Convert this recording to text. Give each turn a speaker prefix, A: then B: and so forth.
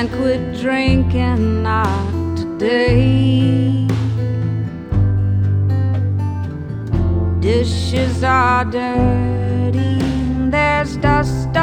A: quit drinking, not today. Dishes are dirty, there's dust